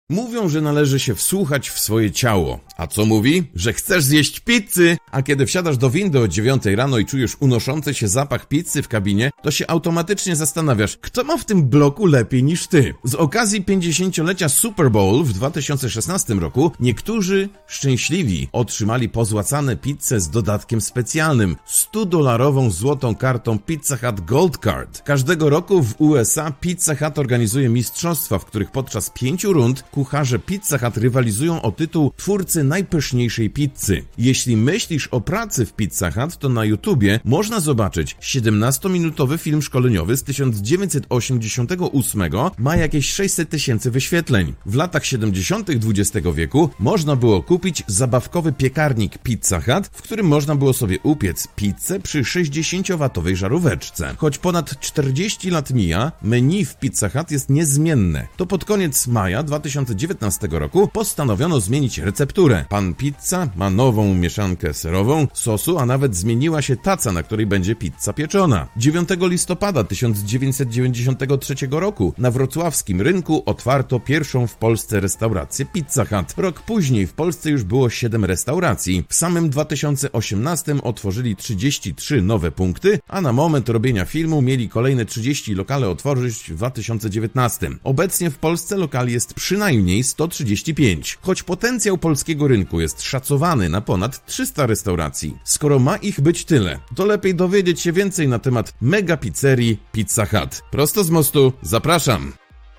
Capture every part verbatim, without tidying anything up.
Mówią, że należy się wsłuchać w swoje ciało. A co mówi? Że chcesz zjeść pizzy! A kiedy wsiadasz do windy o dziewiątej rano i czujesz unoszący się zapach pizzy w kabinie, to się automatycznie zastanawiasz, kto ma w tym bloku lepiej niż ty. Z okazji pięćdziesięciolecia Super Bowl w dwa tysiące szesnastym roku niektórzy szczęśliwi otrzymali pozłacane pizze z dodatkiem specjalnym, studolarową złotą kartą Pizza Hut Gold Card. Każdego roku w U S A Pizza Hut organizuje mistrzostwa, w których podczas pięciu rund kucharze Pizza Hut rywalizują o tytuł twórcy najpyszniejszej pizzy. Jeśli myślisz o pracy w Pizza Hut, to na YouTubie można zobaczyć siedemnastominutowy film szkoleniowy z tysiąc dziewięćset osiemdziesiątego ósmego, ma jakieś sześćset tysięcy wyświetleń. W latach siedemdziesiątych dwudziestego wieku można było kupić zabawkowy piekarnik Pizza Hut, w którym można było sobie upiec pizzę przy sześćdziesięciowatowej żaróweczce. Choć ponad czterdzieści lat mija, menu w Pizza Hut jest niezmienne. To pod koniec maja dwa tysiące dziewiętnastego roku postanowiono zmienić recepturę. Pan Pizza ma nową mieszankę serową, sosu, a nawet zmieniła się taca, na której będzie pizza pieczona. dziewiątego listopada tysiąc dziewięćset dziewięćdziesiątego trzeciego roku na wrocławskim rynku otwarto pierwszą w Polsce restaurację Pizza Hut. Rok później w Polsce już było siedem restauracji. W samym dwa tysiące osiemnastym otworzyli trzydzieści trzy nowe punkty, a na moment robienia filmu mieli kolejne trzydzieści lokale otworzyć w dwa tysiące dziewiętnastym. Obecnie w Polsce lokali jest przynajmniej sto trzydzieści pięć. Choć potencjał polskiego rynku jest szacowany na ponad trzysta restauracji. Skoro ma ich być tyle, to lepiej dowiedzieć się więcej na temat mega pizzerii Pizza Hut. Prosto z mostu, zapraszam!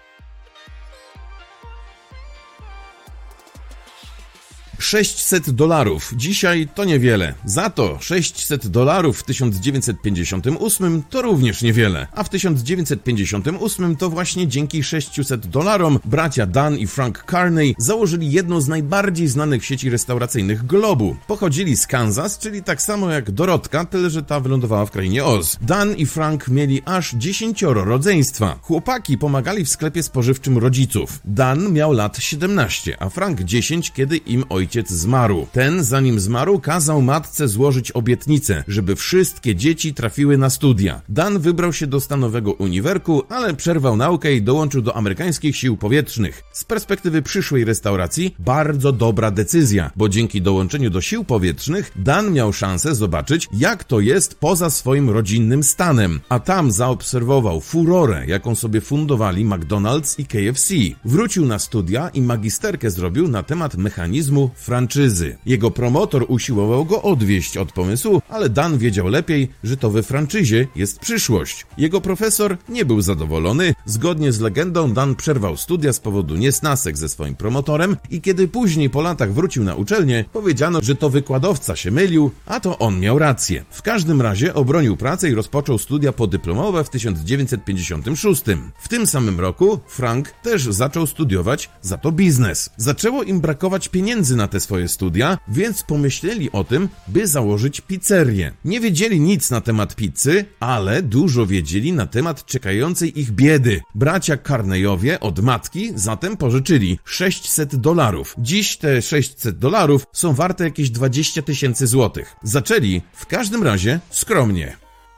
sześćset dolarów. Dzisiaj to niewiele. Za to sześćset dolarów w tysiąc dziewięćset pięćdziesiątym ósmym to również niewiele. A w tysiąc dziewięćset pięćdziesiątym ósmym to właśnie dzięki sześciuset dolarom bracia Dan i Frank Carney założyli jedną z najbardziej znanych sieci restauracyjnych globu. Pochodzili z Kansas, czyli tak samo jak Dorotka, tyle że ta wylądowała w krainie Oz. Dan i Frank mieli aż dziesięcioro rodzeństwa. Chłopaki pomagali w sklepie spożywczym rodziców. Dan miał lat siedemnaście, a Frank dziesięć, kiedy im ojciec zmarł. Ten, zanim zmarł, kazał matce złożyć obietnicę, żeby wszystkie dzieci trafiły na studia. Dan wybrał się do stanowego uniwerku, ale przerwał naukę i dołączył do amerykańskich sił powietrznych. Z perspektywy przyszłej restauracji bardzo dobra decyzja, bo dzięki dołączeniu do sił powietrznych Dan miał szansę zobaczyć, jak to jest poza swoim rodzinnym stanem, a tam zaobserwował furorę, jaką sobie fundowali McDonald's i K F C. Wrócił na studia i magisterkę zrobił na temat mechanizmu franczyzy. Jego promotor usiłował go odwieść od pomysłu, ale Dan wiedział lepiej, że to we franczyzie jest przyszłość. Jego profesor nie był zadowolony. Zgodnie z legendą Dan przerwał studia z powodu niesnasek ze swoim promotorem i kiedy później po latach wrócił na uczelnię, powiedziano, że to wykładowca się mylił, a to on miał rację. W każdym razie obronił pracę i rozpoczął studia podyplomowe w tysiąc dziewięćset pięćdziesiątym szóstym. W tym samym roku Frank też zaczął studiować za to biznes. Zaczęło im brakować pieniędzy na te swoje studia, więc pomyśleli o tym, by założyć pizzerię. Nie wiedzieli nic na temat pizzy, ale dużo wiedzieli na temat czekającej ich biedy. Bracia Carneyowie od matki zatem pożyczyli sześćset dolarów. Dziś te sześćset dolarów są warte jakieś dwadzieścia tysięcy złotych. Zaczęli w każdym razie skromnie.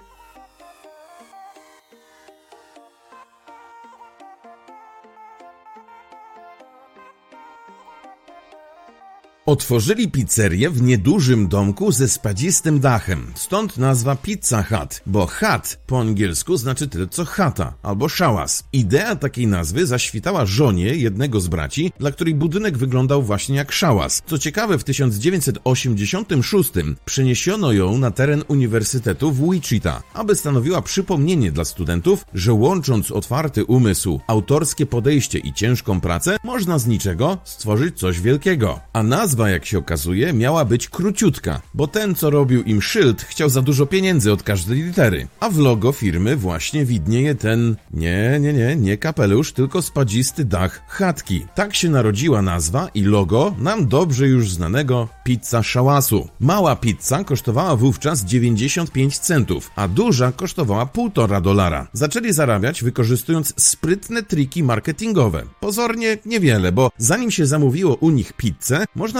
Otworzyli pizzerię w niedużym domku ze spadzistym dachem. Stąd nazwa Pizza Hut, bo hut po angielsku znaczy tyle co chata albo szałas. Idea takiej nazwy zaświtała żonie jednego z braci, dla której budynek wyglądał właśnie jak szałas. Co ciekawe, w tysiąc dziewięćset osiemdziesiątym szóstym przeniesiono ją na teren Uniwersytetu w Wichita, aby stanowiła przypomnienie dla studentów, że łącząc otwarty umysł, autorskie podejście i ciężką pracę, można z niczego stworzyć coś wielkiego. A nazwa Nazwa, jak się okazuje, miała być króciutka, bo ten, co robił im szyld, chciał za dużo pieniędzy od każdej litery. A w logo firmy właśnie widnieje ten, nie, nie, nie, nie kapelusz, tylko spadzisty dach chatki. Tak się narodziła nazwa i logo nam dobrze już znanego Pizza Szałasu. Mała pizza kosztowała wówczas dziewięćdziesiąt pięć centów, a duża kosztowała półtora dolara. Zaczęli zarabiać wykorzystując sprytne triki marketingowe. Pozornie niewiele, bo zanim się zamówiło u nich pizzę, można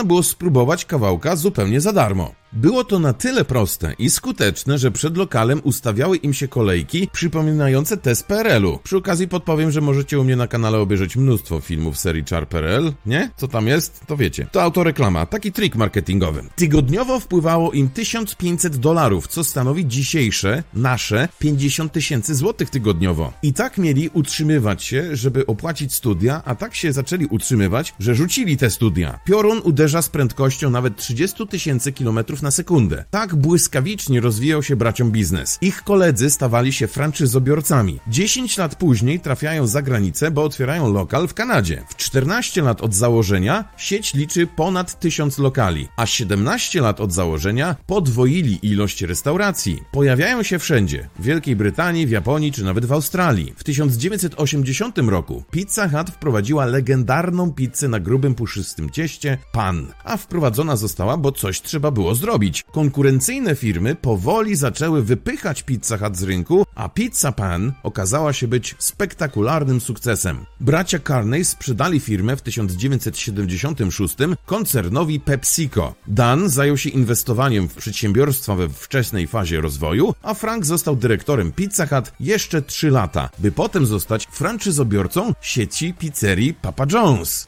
można było spróbować kawałka zupełnie za darmo. Było to na tyle proste i skuteczne, że przed lokalem ustawiały im się kolejki przypominające te z P R L u. Przy okazji podpowiem, że możecie u mnie na kanale obejrzeć mnóstwo filmów serii Czar P R L, nie? Co tam jest? To wiecie. To autoreklama, taki trik marketingowy. Tygodniowo wpływało im tysiąc pięćset dolarów, co stanowi dzisiejsze, nasze pięćdziesiąt tysięcy złotych tygodniowo. I tak mieli utrzymywać się, żeby opłacić studia, a tak się zaczęli utrzymywać, że rzucili te studia. Piorun uderza z prędkością nawet trzydzieści tysięcy kilometrów na sekundę. Tak błyskawicznie rozwijał się braciom biznes. Ich koledzy stawali się franczyzobiorcami. dziesięć lat później trafiają za granicę, bo otwierają lokal w Kanadzie. W czternaście lat od założenia sieć liczy ponad tysiąc lokali, a siedemnaście lat od założenia podwoili ilość restauracji. Pojawiają się wszędzie. W Wielkiej Brytanii, w Japonii czy nawet w Australii. W tysiąc dziewięćset osiemdziesiątym roku Pizza Hut wprowadziła legendarną pizzę na grubym, puszystym cieście Pan, a wprowadzona została, bo coś trzeba było zrobić. Konkurencyjne firmy powoli zaczęły wypychać Pizza Hut z rynku, a Pizza Pan okazała się być spektakularnym sukcesem. Bracia Carney sprzedali firmę w tysiąc dziewięćset siedemdziesiątym szóstym koncernowi PepsiCo. Dan zajął się inwestowaniem w przedsiębiorstwa we wczesnej fazie rozwoju, a Frank został dyrektorem Pizza Hut jeszcze trzy lata, by potem zostać franczyzobiorcą sieci pizzerii Papa John's.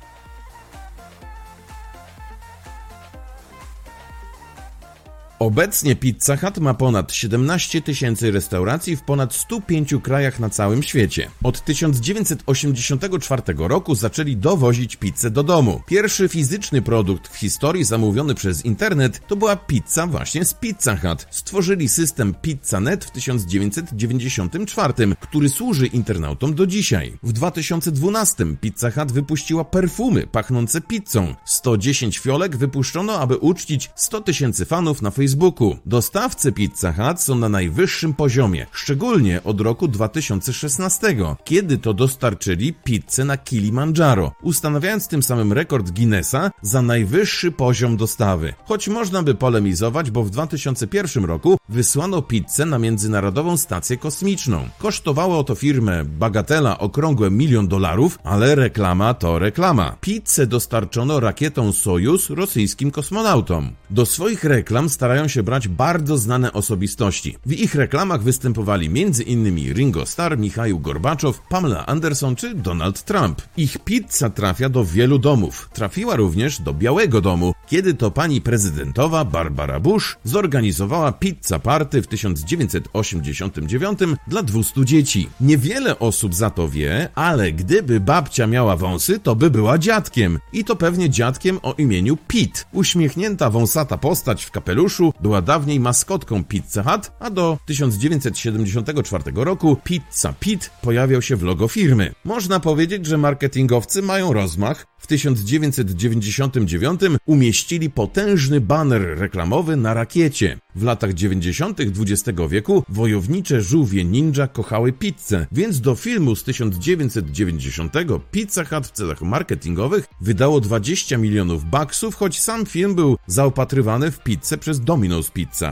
Obecnie Pizza Hut ma ponad siedemnaście tysięcy restauracji w ponad stu pięciu krajach na całym świecie. Od tysiąc dziewięćset osiemdziesiątego czwartego roku zaczęli dowozić pizzę do domu. Pierwszy fizyczny produkt w historii zamówiony przez internet to była pizza właśnie z Pizza Hut. Stworzyli system PizzaNet w tysiąc dziewięćset dziewięćdziesiątym czwartym, który służy internautom do dzisiaj. W dwa tysiące dwunastym Pizza Hut wypuściła perfumy pachnące pizzą. sto dziesięć fiolek wypuszczono, aby uczcić sto tysięcy fanów na Facebooku. Facebooku. Dostawcy Pizza Hut są na najwyższym poziomie, szczególnie od roku dwa tysiące szesnastego, kiedy to dostarczyli pizzę na Kilimandżaro, ustanawiając tym samym rekord Guinnessa za najwyższy poziom dostawy. Choć można by polemizować, bo w dwa tysiące pierwszym roku wysłano pizzę na Międzynarodową Stację Kosmiczną. Kosztowało to firmę bagatela okrągłe milion dolarów, ale reklama to reklama. Pizzę dostarczono rakietą Sojuz rosyjskim kosmonautom. Do swoich reklam starają się brać bardzo znane osobistości. W ich reklamach występowali między innymi Ringo Starr, Michaił Gorbaczow, Pamela Anderson czy Donald Trump. Ich pizza trafia do wielu domów. Trafiła również do Białego Domu, kiedy to pani prezydentowa Barbara Bush zorganizowała pizza party w tysiąc dziewięćset osiemdziesiątym dziewiątym dla dwustu dzieci. Niewiele osób za to wie, ale gdyby babcia miała wąsy, to by była dziadkiem. I to pewnie dziadkiem o imieniu Pete. Uśmiechnięta wąsata postać w kapeluszu była dawniej maskotką Pizza Hut, a do tysiąc dziewięćset siedemdziesiątego czwartego roku Pizza Pete pojawiał się w logo firmy. Można powiedzieć, że marketingowcy mają rozmach. W tysiąc dziewięćset dziewięćdziesiątym dziewiątym umieścili potężny baner reklamowy na rakiecie. W latach dziewięćdziesiątych dwudziestego wieku wojownicze żółwie ninja kochały pizzę, więc do filmu z tysiąc dziewięćset dziewięćdziesiątego Pizza Hut w celach marketingowych wydało dwadzieścia milionów baksów, choć sam film był zaopatrywany w pizzę przez Domino's Pizza.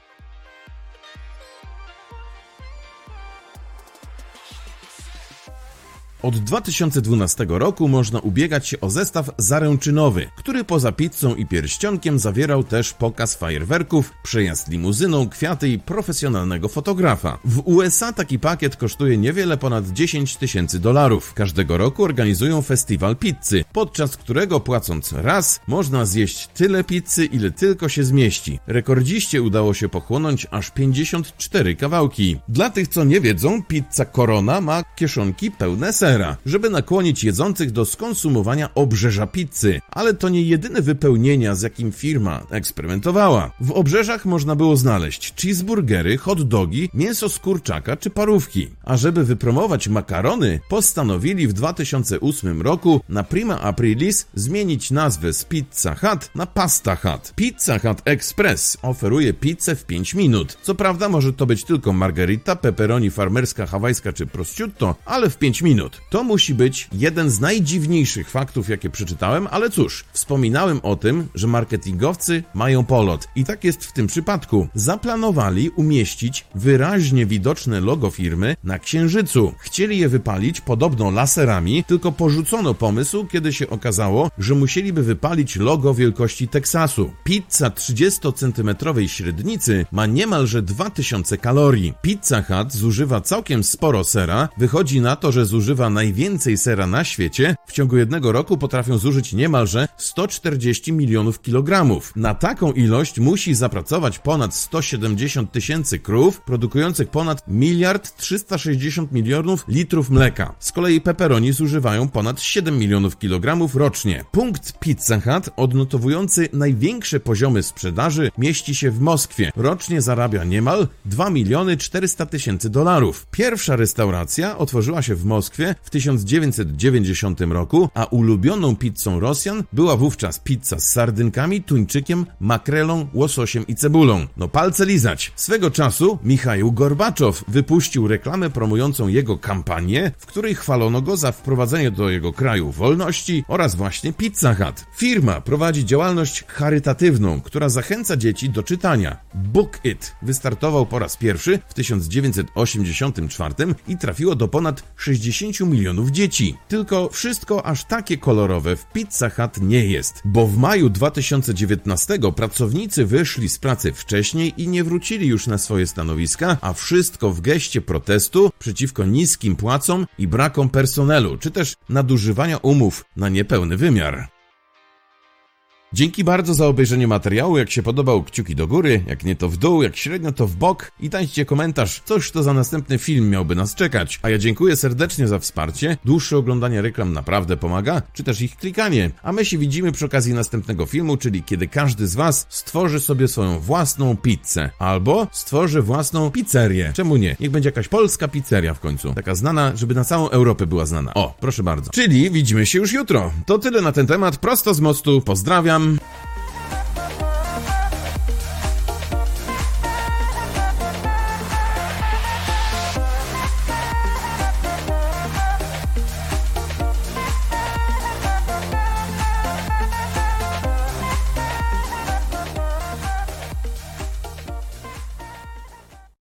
Od dwa tysiące dwunastego roku można ubiegać się o zestaw zaręczynowy, który poza pizzą i pierścionkiem zawierał też pokaz fajerwerków, przejazd limuzyną, kwiaty i profesjonalnego fotografa. W U S A taki pakiet kosztuje niewiele ponad dziesięć tysięcy dolarów. Każdego roku organizują festiwal pizzy, podczas którego płacąc raz można zjeść tyle pizzy, ile tylko się zmieści. Rekordziście udało się pochłonąć aż pięćdziesiąt cztery kawałki. Dla tych, co nie wiedzą, pizza Corona ma kieszonki pełne sera, żeby nakłonić jedzących do skonsumowania obrzeża pizzy. Ale to nie jedyne wypełnienia, z jakim firma eksperymentowała. W obrzeżach można było znaleźć cheeseburgery, hot dogi, mięso z kurczaka czy parówki. A żeby wypromować makarony, postanowili w dwa tysiące ósmym roku na Prima Aprilis zmienić nazwę z Pizza Hut na Pasta Hut. Pizza Hut Express oferuje pizzę w pięć minut. Co prawda może to być tylko margherita, pepperoni farmerska, hawajska czy prosciutto, ale w pięć minut. To musi być jeden z najdziwniejszych faktów, jakie przeczytałem, ale cóż, wspominałem o tym, że marketingowcy mają polot. I tak jest w tym przypadku. Zaplanowali umieścić wyraźnie widoczne logo firmy na Księżycu. Chcieli je wypalić podobno laserami, tylko porzucono pomysł, kiedy się okazało, że musieliby wypalić logo wielkości Teksasu. Pizza trzydziestocentymetrowej średnicy ma niemalże dwa tysiące kalorii. Pizza Hut zużywa całkiem sporo sera. Wychodzi na to, że zużywa najwięcej sera na świecie. W ciągu jednego roku potrafią zużyć niemalże sto czterdzieści milionów kilogramów. Na taką ilość musi zapracować ponad sto siedemdziesiąt tysięcy krów, produkujących ponad miliard trzysta sześćdziesiąt milionów litrów mleka. Z kolei pepperoni zużywają ponad siedem milionów kilogramów rocznie. Punkt Pizza Hut, odnotowujący największe poziomy sprzedaży, mieści się w Moskwie. Rocznie zarabia niemal dwa miliony czterysta tysięcy dolarów. Pierwsza restauracja otworzyła się w Moskwie w tysiąc dziewięćset dziewięćdziesiątym roku, a ulubioną pizzą Rosjan była wówczas pizza z sardynkami, tuńczykiem, makrelą, łososiem i cebulą. No palce lizać. Swego czasu Michaił Gorbaczow wypuścił reklamę promującą jego kampanię, w której chwalono go za wprowadzenie do jego kraju wolności oraz właśnie Pizza Hut. Firma prowadzi działalność charytatywną, która zachęca dzieci do czytania. Book It wystartował po raz pierwszy w tysiąc dziewięćset osiemdziesiątym czwartym i trafiło do ponad sześćdziesięciu milionów dzieci. Tylko wszystko aż takie kolorowe w Pizza Hut nie jest, bo w maju dwa tysiące dziewiętnastego pracownicy wyszli z pracy wcześniej i nie wrócili już na swoje stanowiska, a wszystko w geście protestu przeciwko niskim płacom i brakom personelu, czy też nadużywania umów na niepełny wymiar. Dzięki bardzo za obejrzenie materiału. Jak się podobał, kciuki do góry, jak nie to w dół, jak średnio to w bok i dajcie komentarz, coś to za następny film miałby nas czekać. A ja dziękuję serdecznie za wsparcie. Dłuższe oglądanie reklam naprawdę pomaga, czy też ich klikanie. A my się widzimy przy okazji następnego filmu, czyli kiedy każdy z was stworzy sobie swoją własną pizzę. Albo stworzy własną pizzerię. Czemu nie? Niech będzie jakaś polska pizzeria w końcu. Taka znana, żeby na całą Europę była znana. O, proszę bardzo. Czyli widzimy się już jutro. To tyle na ten temat. Prosto z mostu. Pozdrawiam.